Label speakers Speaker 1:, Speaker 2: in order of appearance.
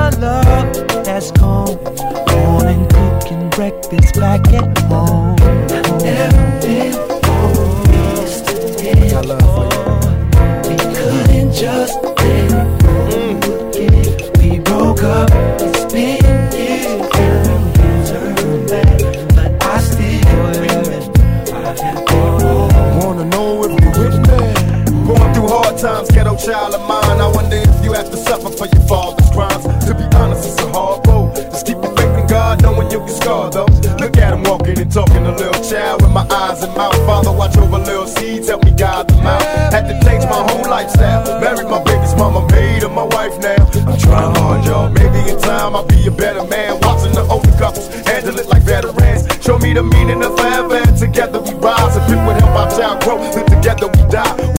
Speaker 1: our love that's gone. Morning cooking breakfast back at home. I've never been for yesterday.
Speaker 2: I love for you.
Speaker 1: We couldn't just let it go. We broke up, it's been years. Turn back, but I still remember. I had to
Speaker 2: wanna know if you with me. Going through hard times, ghetto child of mine. I wonder if you have to suffer for your father's crimes. To be honest, it's a hard road. Just keep your faith in God, knowing you'll get scarred though. Look at him walking and talking to little child with my eyes and mouth. Father, watch over little seeds, help me guide them out. Had to change my whole lifestyle. Married my baby's mama, made her my wife now. I'm trying hard, y'all. Maybe in time I'll be a better man. Watching the older couples handle it like veterans. Show me the meaning of forever, and together we rise. If it would help our child grow, then together we die.